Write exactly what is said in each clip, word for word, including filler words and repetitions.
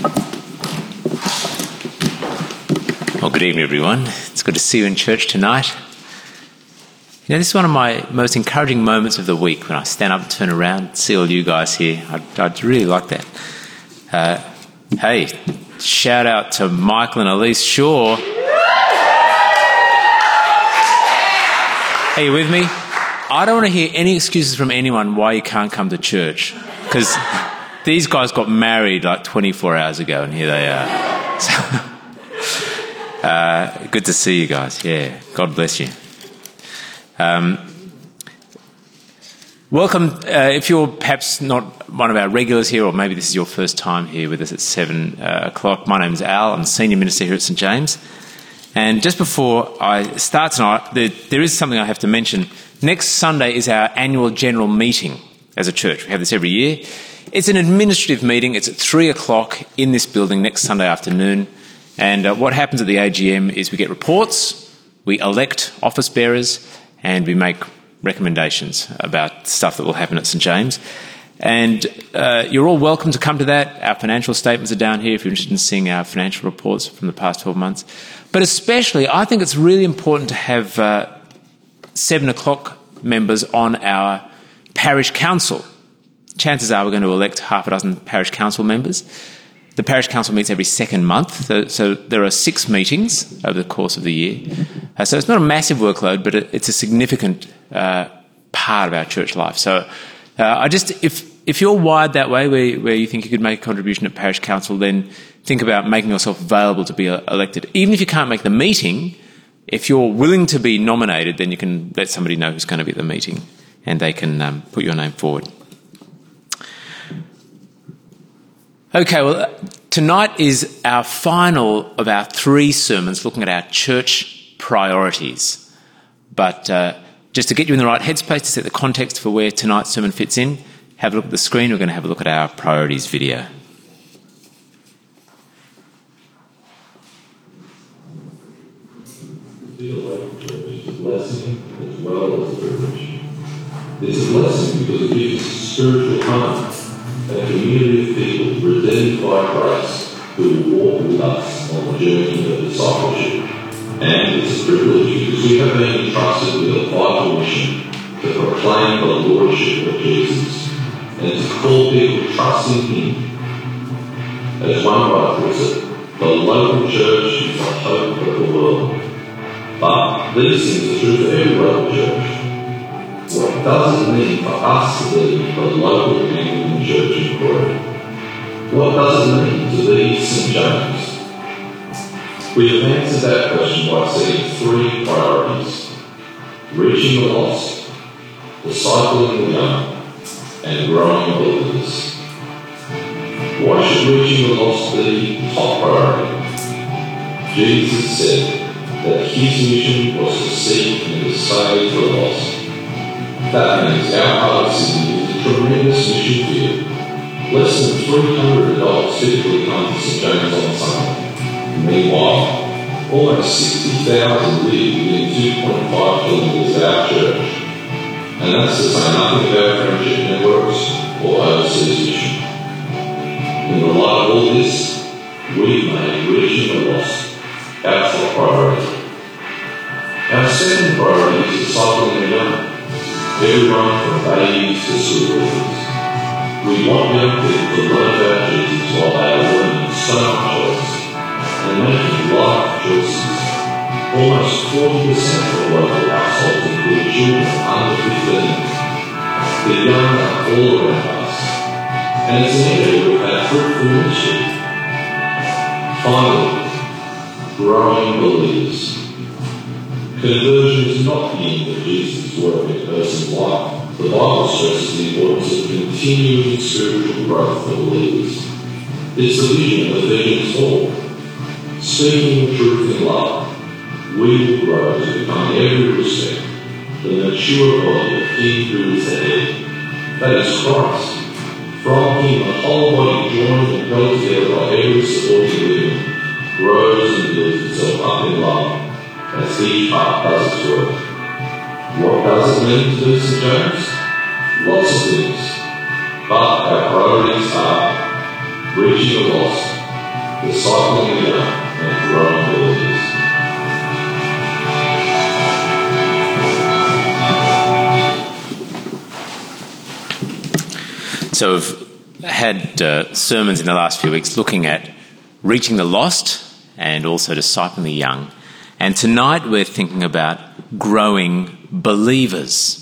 Well, good evening, everyone. It's good to see you in church tonight. You know, this is one of my most encouraging moments of the week when I stand up and turn around and see all you guys here. I'd, I'd really like that. Uh, hey, shout out to Michael and Elise Shaw. Are you with me? I don't want to hear any excuses from anyone why you can't come to church, because these guys got married like twenty-four hours ago and here they are. So, uh, good to see you guys. Yeah, God bless you. Um, welcome. Uh, if you're perhaps not one of our regulars here, or maybe this is your first time here with us at seven uh, o'clock, my name is Al. I'm Senior Minister here at St James. And just before I start tonight, there, there is something I have to mention. Next Sunday is our annual general meeting as a church. We have this every year. It's an administrative meeting. It's at three o'clock in this building next Sunday afternoon. And uh, what happens at the A G M is we get reports, we elect office bearers, and we make recommendations about stuff that will happen at St James. And uh, you're all welcome to come to that. Our financial statements are down here if you're interested in seeing our financial reports from the past twelve months. But especially, I think it's really important to have uh, seven o'clock members on our parish council. Chances are we're going to elect half a dozen parish council members. The parish council meets every second month, so, so there are six meetings over the course of the year. Uh, so it's not a massive workload, but it, it's a significant uh, part of our church life. So uh, I just, if if you're wired that way, where, where you think you could make a contribution at parish council, then think about making yourself available to be uh, elected. Even if you can't make the meeting, if you're willing to be nominated, then you can let somebody know who's going to be at the meeting, and they can um, put your name forward. Okay, well, tonight is our final of our three sermons looking at our church priorities. But uh, just to get you in the right headspace, to set the context for where tonight's sermon fits in, have a look at the screen. We're going to have a look at our priorities video. Feel like church is a blessing as well as a privilege. It's a blessing because it gives us spiritual home, a community of people redeemed by grace who will walk with us on the journey of discipleship. And it's a privilege because we have been entrusted with a vital mission to proclaim the Lordship of Jesus and to call people to trust in Him. As one writer puts it, the local church is the hope of the world. But these things are true for every local church. What does it mean for us to be the local Anglican church in Korea? What does it mean to be St James? We have answered that question by setting three priorities: reaching the lost, discipling the young, and growing believers. Why should reaching the lost be top priority? Jesus said that His mission was to seek and to save the lost. That means our part of Sydney is a tremendous mission field. Less than three hundred adults typically come to St James on Sunday. Meanwhile, almost sixty thousand live within two point five kilometres of our church. And that's to say nothing about friendship networks or overseas mission. In the light of all this, we've made reaching the lost our top priority. Our second priority is discipling the young. Everyone from babes to school leavers. We want young people to learn about Jesus while they are learning so much else and making life choices. Almost forty percent of local households include children under fifteen. The young are all around us, and it's an area we've had fruitful ministry. Finally, growing believers. Conversion is not the end of Jesus' work in a person's life. The Bible stresses the importance of continuing spiritual growth for believers. It's the vision of Ephesians four. Speaking the truth in love, we will grow to become in every respect the mature body of Him who is the head. That is Christ. From Him, the whole body, joined and held together by every supporting ligament, grows and builds itself up in love as each part does its work. What does it mean to be St James? Lots of things. But our priorities are reaching the lost, discipling the young and growing believers. So we've had uh, sermons in the last few weeks looking at reaching the lost and also discipling the young. And tonight we're thinking about growing believers.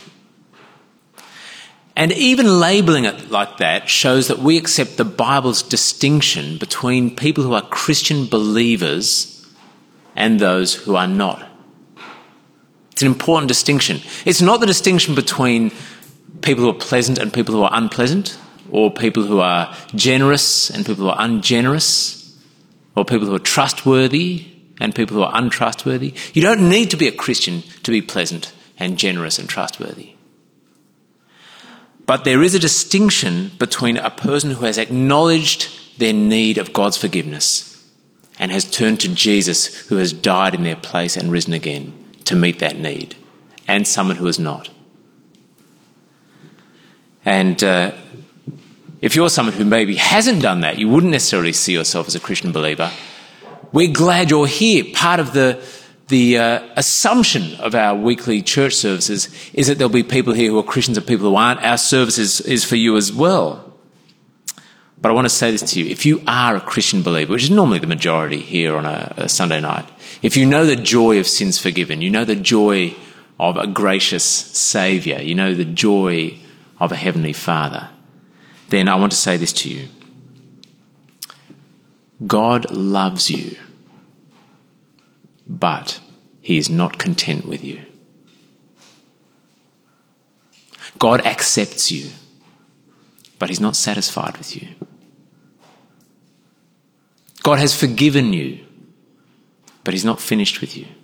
And even labelling it like that shows that we accept the Bible's distinction between people who are Christian believers and those who are not. It's an important distinction. It's not the distinction between people who are pleasant and people who are unpleasant, or people who are generous and people who are ungenerous, or people who are trustworthy and people who are untrustworthy. You don't need to be a Christian to be pleasant and generous and trustworthy. But there is a distinction between a person who has acknowledged their need of God's forgiveness and has turned to Jesus, who has died in their place and risen again to meet that need, and someone who has not. And uh, if you're someone who maybe hasn't done that, you wouldn't necessarily see yourself as a Christian believer, we're glad you're here. Part of the The uh, assumption of our weekly church services is that there'll be people here who are Christians and people who aren't. Our service is, is for you as well. But I want to say this to you. If you are a Christian believer, which is normally the majority here on a, a Sunday night, if you know the joy of sins forgiven, you know the joy of a gracious Saviour, you know the joy of a Heavenly Father, then I want to say this to you. God loves you. But he is not content with you. God accepts you, but he's not satisfied with you. God has forgiven you, but he's not finished with you.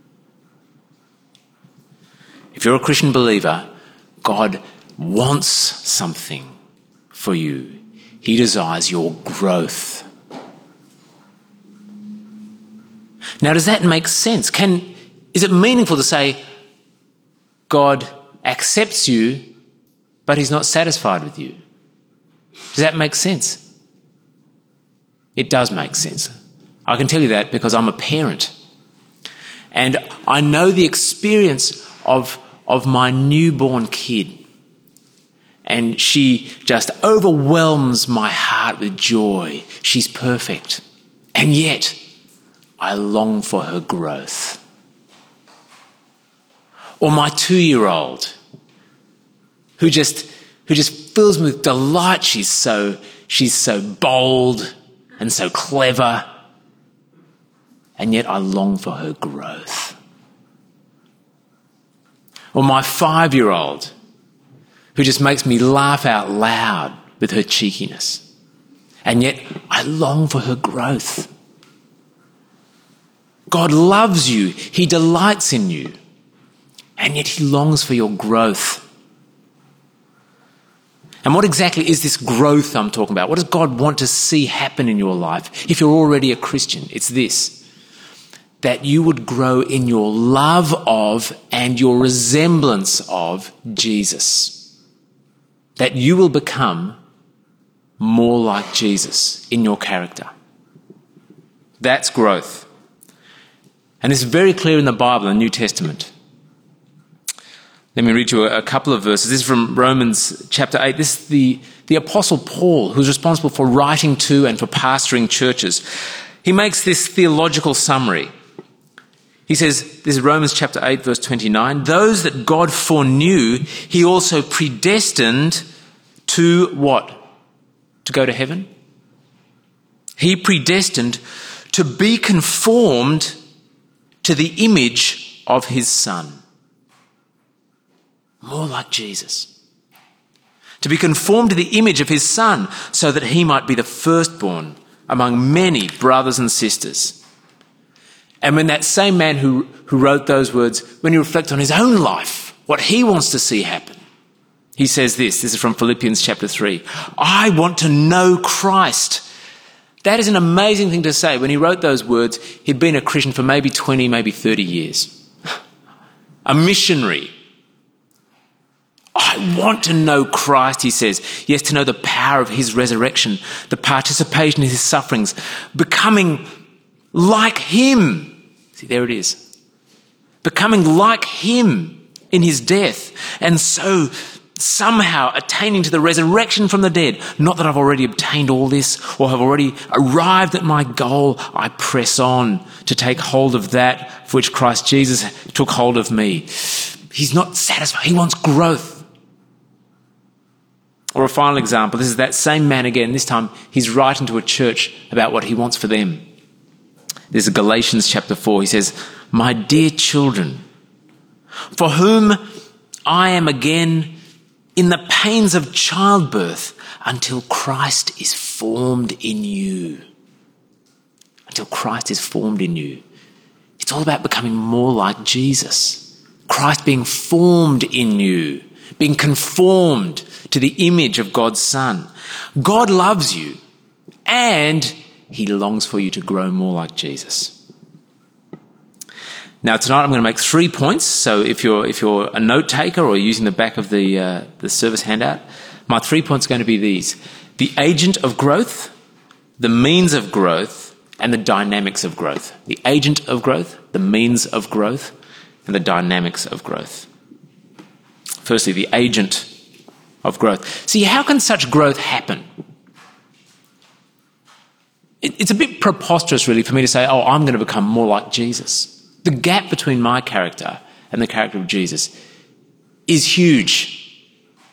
If you're a Christian believer, God wants something for you. He desires your growth. Now, does that make sense? Can, is it meaningful to say God accepts you, but he's not satisfied with you? Does that make sense? It does make sense. I can tell you that because I'm a parent. And I know the experience of, of my newborn kid. And she just overwhelms my heart with joy. She's perfect. And yet, I long for her growth. Or my two-year-old, who just who just fills me with delight. She's so she's so bold and so clever, and yet I long for her growth. Or my five-year-old, who just makes me laugh out loud with her cheekiness, and yet I long for her growth. God loves you. He delights in you. And yet he longs for your growth. And what exactly is this growth I'm talking about? What does God want to see happen in your life if you're already a Christian? It's this: that you would grow in your love of and your resemblance of Jesus. That you will become more like Jesus in your character. That's growth. And this is very clear in the Bible, in the New Testament. Let me read you a, a couple of verses. This is from Romans chapter eight. This is the, the Apostle Paul, who's responsible for writing to and for pastoring churches. He makes this theological summary. He says, this is Romans chapter eight, verse twenty-nine, those that God foreknew, he also predestined to what? To go to heaven? He predestined to be conformed to the image of his Son. More like Jesus. To be conformed to the image of his Son, so that he might be the firstborn among many brothers and sisters. And when that same man who, who wrote those words, when he reflects on his own life, what he wants to see happen, he says this, this is from Philippians chapter three, I want to know Christ. That is an amazing thing to say. When he wrote those words, he'd been a Christian for maybe twenty, maybe thirty years. A missionary. I want to know Christ, he says. Yes, to know the power of his resurrection, the participation in his sufferings, becoming like him. See, there it is. Becoming like him in his death. And so somehow attaining to the resurrection from the dead. Not that I've already obtained all this or have already arrived at my goal. I press on to take hold of that for which Christ Jesus took hold of me. He's not satisfied. He wants growth. Or a final example, this is that same man again. This time he's writing to a church about what he wants for them. This is Galatians chapter four. He says, my dear children, for whom I am again in the pains of childbirth until Christ is formed in you. Until Christ is formed in you. It's all about becoming more like Jesus. Christ being formed in you, being conformed to the image of God's Son. God loves you and he longs for you to grow more like Jesus. Now tonight I'm going to make three points. So if you're if you're a note taker or using the back of the uh, the service handout, my three points are going to be these: the agent of growth, the means of growth, and the dynamics of growth. The agent of growth, the means of growth, and the dynamics of growth. Firstly, the agent of growth. See, how can such growth happen? It, it's a bit preposterous, really, for me to say, oh, I'm going to become more like Jesus. The gap between my character and the character of Jesus is huge.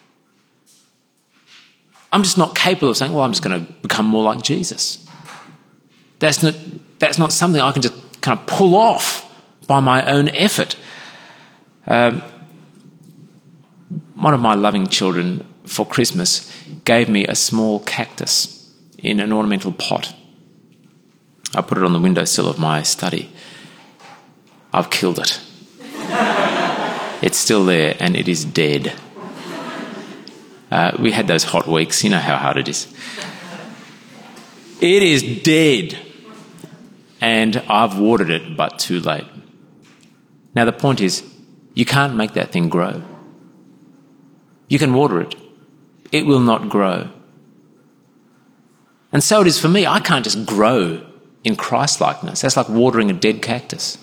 I'm just not capable of saying, well, I'm just going to become more like Jesus. That's not, that's not something I can just kind of pull off by my own effort. Um, one of my loving children for Christmas gave me a small cactus in an ornamental pot. I put it on the windowsill of my study. I've killed it. It's still there and it is dead. Uh, we had those hot weeks. You know how hard it is. It is dead. And I've watered it, but too late. Now the point is, you can't make that thing grow. You can water it. It will not grow. And so it is for me. I can't just grow in Christ-likeness. That's like watering a dead cactus.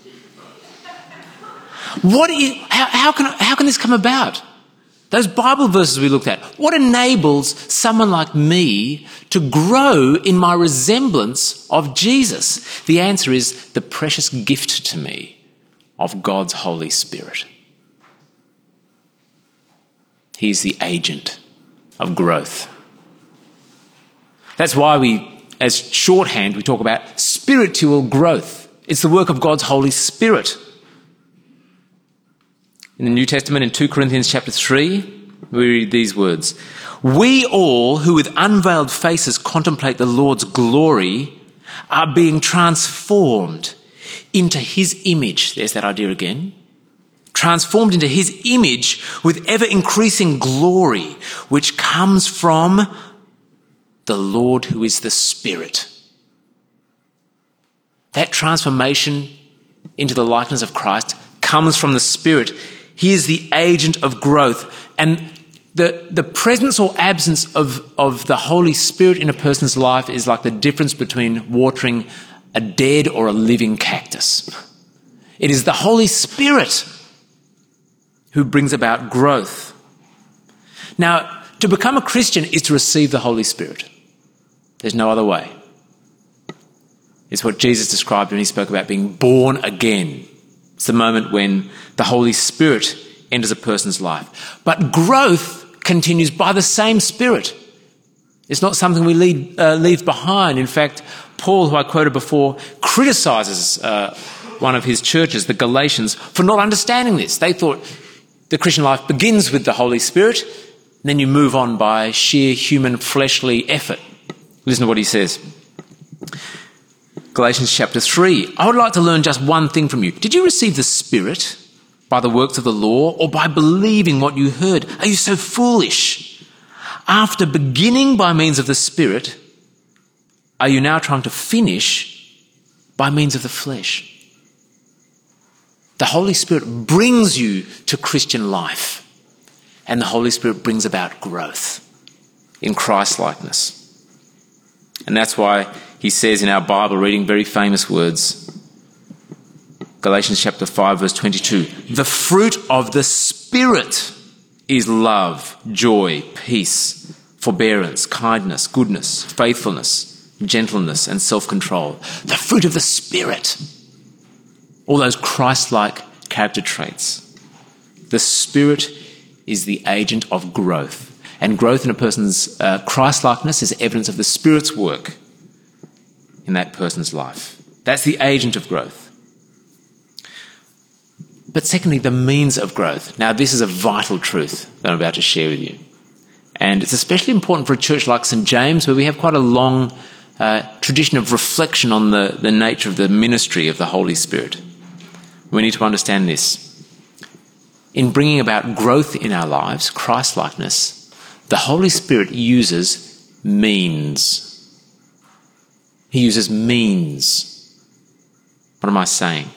What is, how, how, can, how can this come about? Those Bible verses we looked at, what enables someone like me to grow in my resemblance of Jesus? The answer is the precious gift to me of God's Holy Spirit. He's the agent of growth. That's why we, as shorthand, we talk about spiritual growth. It's the work of God's Holy Spirit. In the New Testament, in Second Corinthians chapter three, we read these words. We all who with unveiled faces contemplate the Lord's glory are being transformed into his image. There's that idea again. Transformed into his image with ever-increasing glory, which comes from the Lord who is the Spirit. That transformation into the likeness of Christ comes from the Spirit. He is the agent of growth. And the, the presence or absence of, of the Holy Spirit in a person's life is like the difference between watering a dead or a living cactus. It is the Holy Spirit who brings about growth. Now, to become a Christian is to receive the Holy Spirit. There's no other way. It's what Jesus described when he spoke about being born again. It's the moment when the Holy Spirit enters a person's life. But growth continues by the same Spirit. It's not something we leave, uh, leave behind. In fact, Paul, who I quoted before, criticises uh, one of his churches, the Galatians, for not understanding this. They thought the Christian life begins with the Holy Spirit, and then you move on by sheer human fleshly effort. Listen to what he says. Galatians chapter three. I would like to learn just one thing from you. Did you receive the Spirit by the works of the law or by believing what you heard? Are you so foolish? After beginning by means of the Spirit, are you now trying to finish by means of the flesh? The Holy Spirit brings you to Christian life. and the Holy Spirit brings about growth in Christ-likeness. And that's why he says in our Bible reading very famous words, Galatians chapter five, verse twenty-two, the fruit of the Spirit is love, joy, peace, forbearance, kindness, goodness, faithfulness, gentleness, and self-control. The fruit of the Spirit. All those Christ-like character traits. The Spirit is the agent of growth. And growth in a person's uh, Christ-likeness is evidence of the Spirit's work in that person's life. That's the agent of growth. But secondly, the means of growth. Now, this is a vital truth that I'm about to share with you. And it's especially important for a church like Saint James, where we have quite a long uh, tradition of reflection on the, the nature of the ministry of the Holy Spirit. We need to understand this. In bringing about growth in our lives, Christ-likeness, the Holy Spirit uses means. He uses means. What am I saying?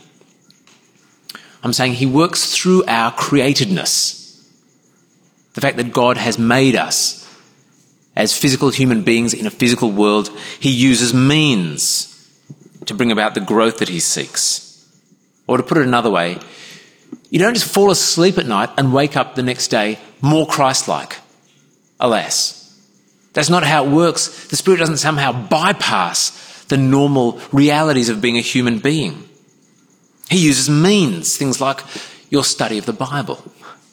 I'm saying he works through our createdness. The fact that God has made us as physical human beings in a physical world, he uses means to bring about the growth that he seeks. Or to put it another way, you don't just fall asleep at night and wake up the next day more Christ-like. Alas, that's not how it works. The Spirit doesn't somehow bypass the normal realities of being a human being. He uses means, things like your study of the Bible,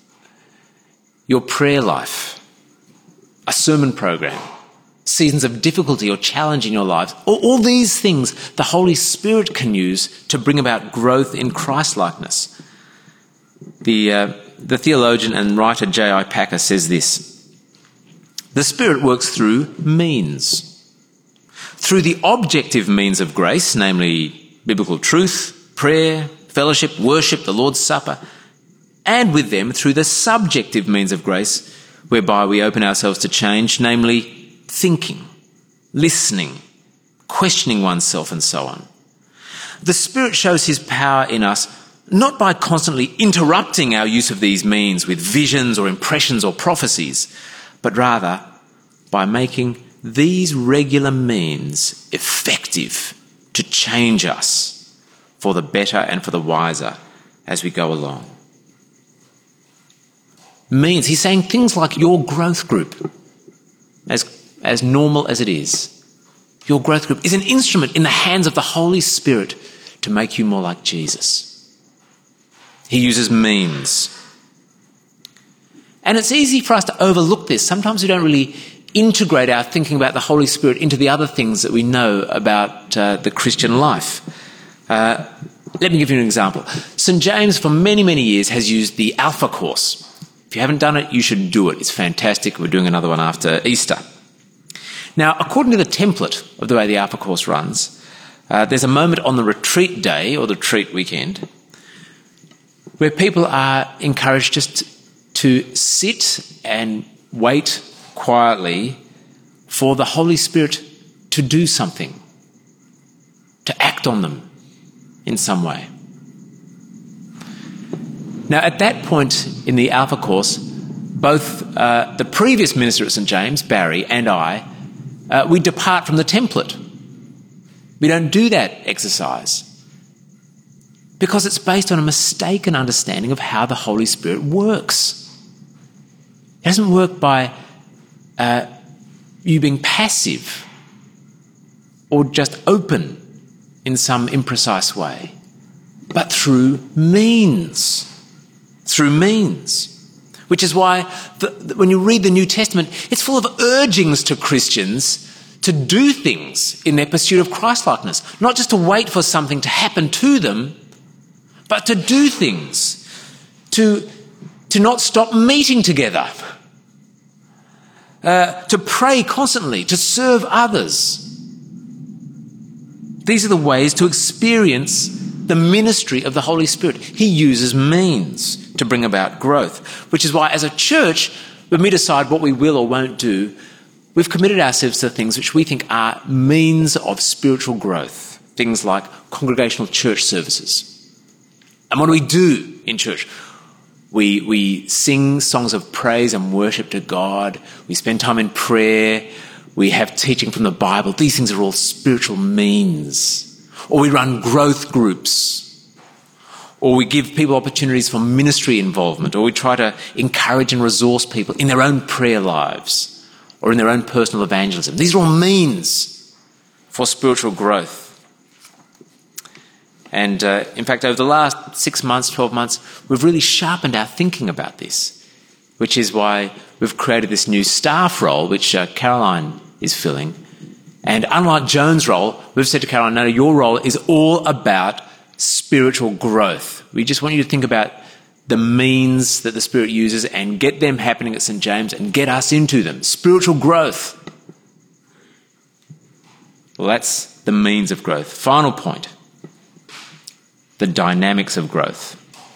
your prayer life, a sermon program, seasons of difficulty or challenge in your lives. All, all these things the Holy Spirit can use to bring about growth in Christ-likeness. The, uh, the theologian and writer J I Packer says this: the Spirit works through means. Through the objective means of grace, namely biblical truth, prayer, fellowship, worship, the Lord's Supper, and with them through the subjective means of grace, whereby we open ourselves to change, namely thinking, listening, questioning oneself, and so on. The Spirit shows his power in us not by constantly interrupting our use of these means with visions or impressions or prophecies, but rather by making these regular means effective to change us for the better and for the wiser as we go along. Means, he's saying things like your growth group, as, as normal as it is, your growth group is an instrument in the hands of the Holy Spirit to make you more like Jesus. He uses means. And it's easy for us to overlook this. Sometimes we don't really integrate our thinking about the Holy Spirit into the other things that we know about uh, the Christian life. Uh, let me give you an example. Saint James, for many, many years, has used the Alpha Course. If you haven't done it, you should do it. It's fantastic. We're doing another one after Easter. Now, according to the template of the way the Alpha Course runs, uh, there's a moment on the retreat day or the retreat weekend where people are encouraged just to sit and wait quietly for the Holy Spirit to do something, to act on them in some way. Now, at that point in the Alpha Course, both uh, the previous minister at Saint James, Barry, and I, uh, we depart from the template. We don't do that exercise because it's based on a mistaken understanding of how the Holy Spirit works. It doesn't work by uh, you being passive or just open in some imprecise way, but through means. Through means. Which is why the, the, when you read the New Testament, it's full of urgings to Christians to do things in their pursuit of Christ-likeness. Not just to wait for something to happen to them, but to do things. To, to not stop meeting together. Uh, to pray constantly, to serve others. These are the ways to experience the ministry of the Holy Spirit. He uses means to bring about growth, which is why as a church, when we decide what we will or won't do, we've committed ourselves to things which we think are means of spiritual growth, things like congregational church services. And what do we do in church? We, we sing songs of praise and worship to God. We spend time in prayer. We have teaching from the Bible. These things are all spiritual means. Or we run growth groups. Or we give people opportunities for ministry involvement. Or we try to encourage and resource people in their own prayer lives or in their own personal evangelism. These are all means for spiritual growth. And uh, in fact, over the last six months, twelve months, we've really sharpened our thinking about this, which is why we've created this new staff role, which uh, Caroline is filling. And unlike Joan's role, we've said to Caroline, no, your role is all about spiritual growth. We just want you to think about the means that the Spirit uses and get them happening at St James and get us into them. Spiritual growth. Well, that's the means of growth. Final point. The dynamics of growth.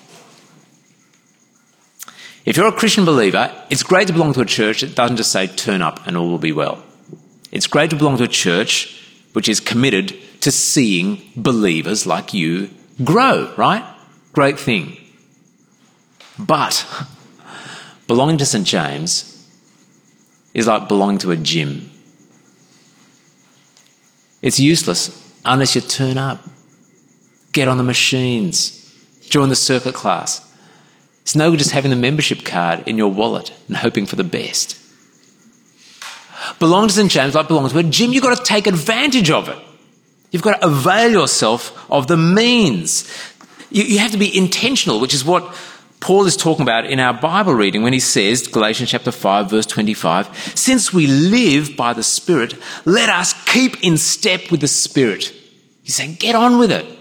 If you're a Christian believer, it's great to belong to a church that doesn't just say turn up and all will be well. It's great to belong to a church which is committed to seeing believers like you grow, right? Great thing. But belonging to St James is like belonging to a gym. It's useless unless you turn up. Get on the machines. Join the circuit class. It's no good just having the membership card in your wallet and hoping for the best. Belong to St James like belong to a gym. You've got to take advantage of it. You've got to avail yourself of the means. You, you have to be intentional, which is what Paul is talking about in our Bible reading when he says, Galatians chapter five, verse twenty-five, since we live by the Spirit, let us keep in step with the Spirit. He's saying, get on with it.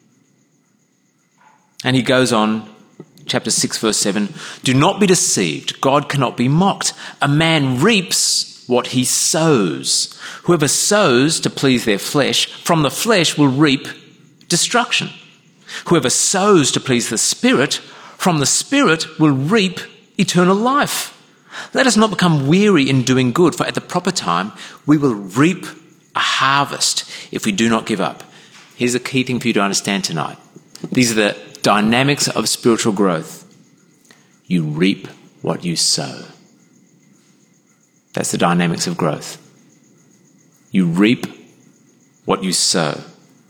And he goes on, chapter six, verse seven, do not be deceived. God cannot be mocked. A man reaps what he sows. Whoever sows to please their flesh, from the flesh will reap destruction. Whoever sows to please the Spirit, from the Spirit will reap eternal life. Let us not become weary in doing good, for at the proper time we will reap a harvest if we do not give up. Here's a key thing for you to understand tonight. These are the dynamics of spiritual growth. You reap what you sow. That's the dynamics of growth. You reap what you sow.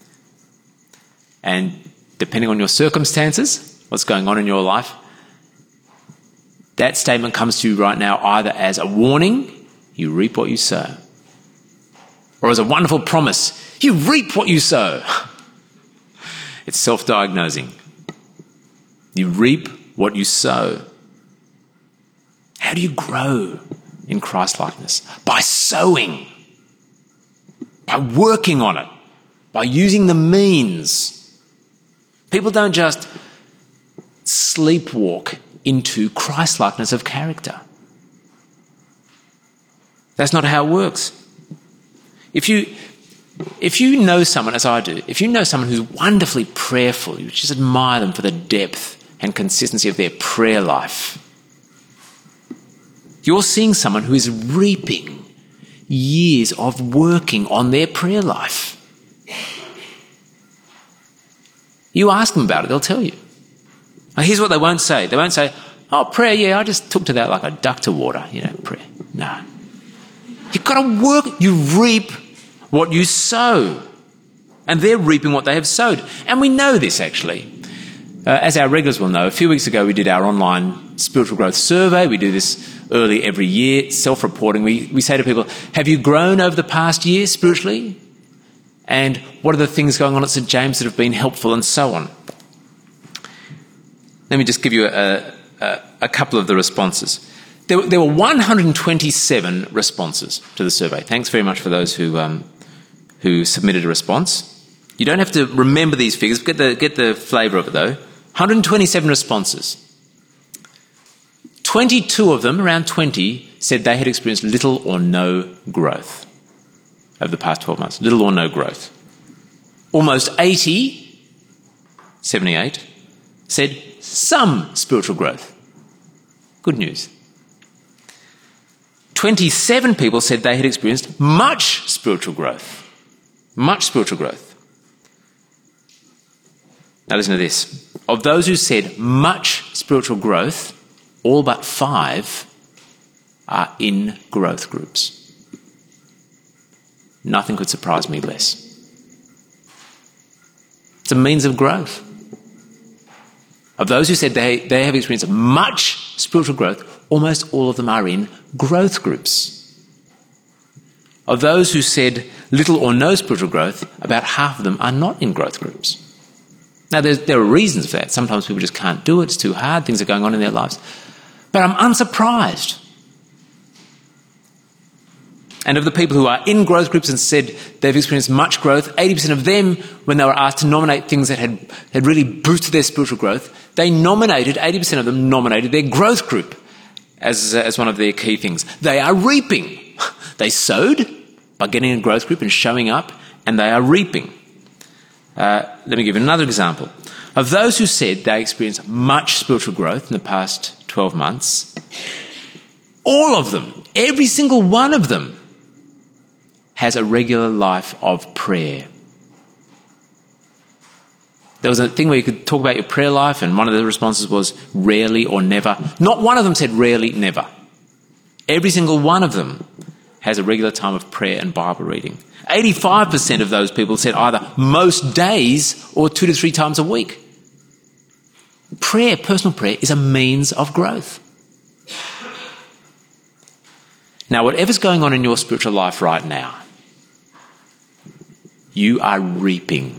And depending on your circumstances, what's going on in your life, that statement comes to you right now either as a warning, you reap what you sow, or as a wonderful promise, you reap what you sow. It's self-diagnosing. You reap what you sow. How do you grow in Christ-likeness? By sowing, by working on it, by using the means. People don't just sleepwalk into Christ-likeness of character. That's not how it works. If you If you know someone, as I do, if you know someone who's wonderfully prayerful, you just admire them for the depth and consistency of their prayer life. You're seeing someone who is reaping years of working on their prayer life. You ask them about it, they'll tell you. Now, here's what they won't say. They won't say, oh, prayer, yeah, I just took to that like a duck to water, you know, prayer. No. You've got to work, you reap what you sow. And they're reaping what they have sowed. And we know this, actually. Uh, as our regulars will know, a few weeks ago we did our online spiritual growth survey. We do this early every year, self-reporting. We, we say to people, have you grown over the past year spiritually? And what are the things going on at St James that have been helpful, and so on? Let me just give you a, a, a couple of the responses. There, there were one hundred twenty-seven responses to the survey. Thanks very much for those who um, who submitted a response. You don't have to remember these figures. Get the, get the flavour of it, though. one hundred twenty-seven responses. twenty-two of them, around twenty, said they had experienced little or no growth over the past twelve months. Little or no growth. Almost eighty, seventy-eight, said some spiritual growth. Good news. twenty-seven people said they had experienced much spiritual growth. Much spiritual growth. Now listen to this. of those who said much spiritual growth, all but five are in growth groups. Nothing could surprise me less. It's a means of growth. Of those who said they, they have experienced much spiritual growth, almost all of them are in growth groups. Of those who said little or no spiritual growth, about half of them are not in growth groups. Now, there are reasons for that. Sometimes people just can't do it. It's too hard. Things are going on in their lives. But I'm unsurprised. And of the people who are in growth groups and said they've experienced much growth, eighty percent of them, when they were asked to nominate things that had, had really boosted their spiritual growth, they nominated, eighty percent of them nominated their growth group as, uh, as one of their key things. They are reaping. They sowed by getting a growth group and showing up, and they are reaping. Uh, let me give you another example. Of those who said they experienced much spiritual growth in the past twelve months, all of them, every single one of them, has a regular life of prayer. There was a thing where you could talk about your prayer life, and one of the responses was rarely or never. Not one of them said rarely, never. Every single one of them has a regular time of prayer and Bible reading. eighty-five percent of those people said either most days or two to three times a week. Prayer, personal prayer, is a means of growth. Now, whatever's going on in your spiritual life right now, you are reaping.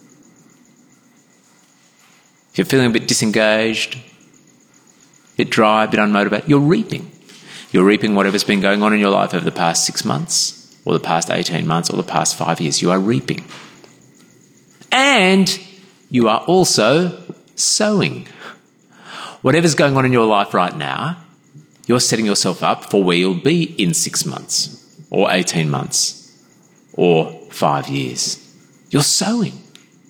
If you're feeling a bit disengaged, a bit dry, a bit unmotivated, you're reaping. You're reaping whatever's been going on in your life over the past six months, or the past eighteen months, or the past five years. You are reaping. And you are also sowing. Whatever's going on in your life right now, you're setting yourself up for where you'll be in six months, or eighteen months, or five years. You're sowing.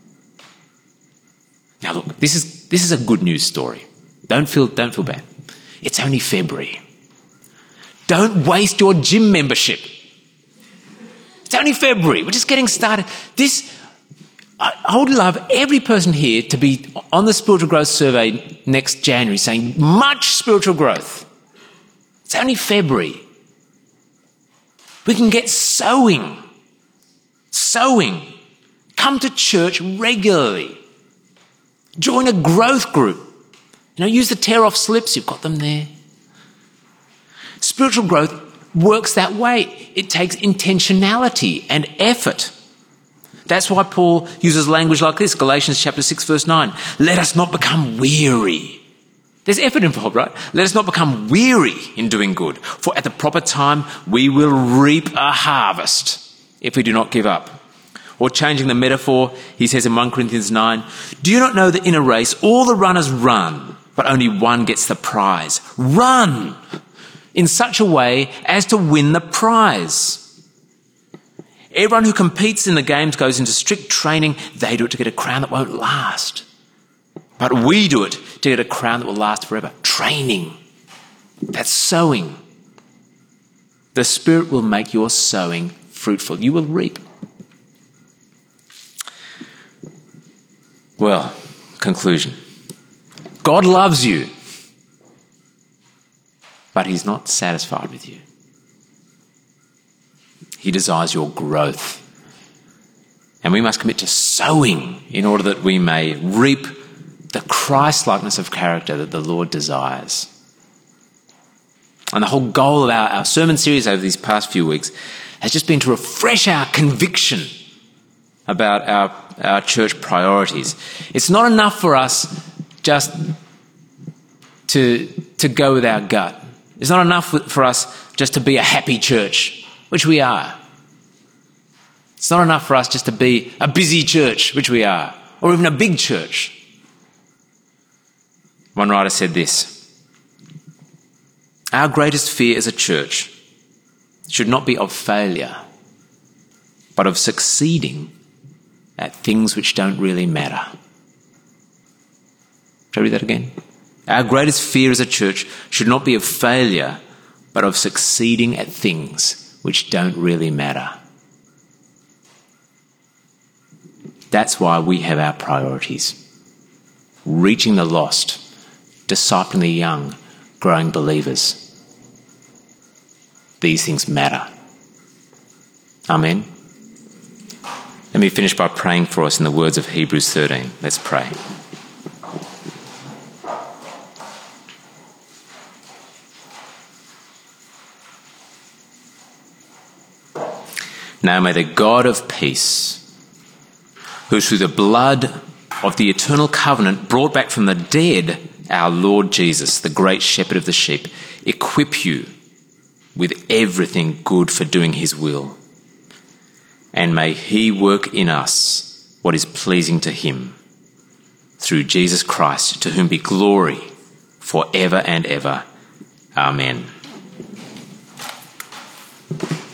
Now look, this is this is a good news story. Don't feel don't feel bad. It's only February. Don't waste your gym membership. It's only February. We're just getting started. This I, I would love every person here to be on the spiritual growth survey next January saying much spiritual growth. It's only February. We can get sowing. Sowing. Come to church regularly. Join a growth group. You know, use the tear-off slips. You've got them there. Spiritual growth works that way. It takes intentionality and effort. That's why Paul uses language like this, Galatians chapter six, verse nine. Let us not become weary. There's effort involved, right? Let us not become weary in doing good, for at the proper time we will reap a harvest if we do not give up. Or changing the metaphor, he says in First Corinthians nine, do you not know that in a race all the runners run, but only one gets the prize? Run in such a way as to win the prize. Everyone who competes in the games goes into strict training. They do it to get a crown that won't last. But we do it to get a crown that will last forever. Training. That's sowing. The Spirit will make your sowing fruitful. You will reap. Well, conclusion. God loves you, but he's not satisfied with you. He desires your growth. And we must commit to sowing in order that we may reap the Christ-likeness of character that the Lord desires. And the whole goal of our, our sermon series over these past few weeks has just been to refresh our conviction about our, our church priorities. It's not enough for us just to, to go with our gut. It's not enough for us just to be a happy church, which we are. It's not enough for us just to be a busy church, which we are, or even a big church. One writer said this, our greatest fear as a church should not be of failure, but of succeeding at things which don't really matter. Shall I read that again? Our greatest fear as a church should not be of failure, but of succeeding at things which don't really matter. That's why we have our priorities. reaching the lost, discipling the young, growing believers. These things matter. Amen. Let me finish by praying for us in the words of Hebrews thirteen. Let's pray. Now may the God of peace, who through the blood of the eternal covenant brought back from the dead our Lord Jesus, the great shepherd of the sheep, equip you with everything good for doing his will. And may he work in us what is pleasing to him, through Jesus Christ, to whom be glory for ever and ever. Amen.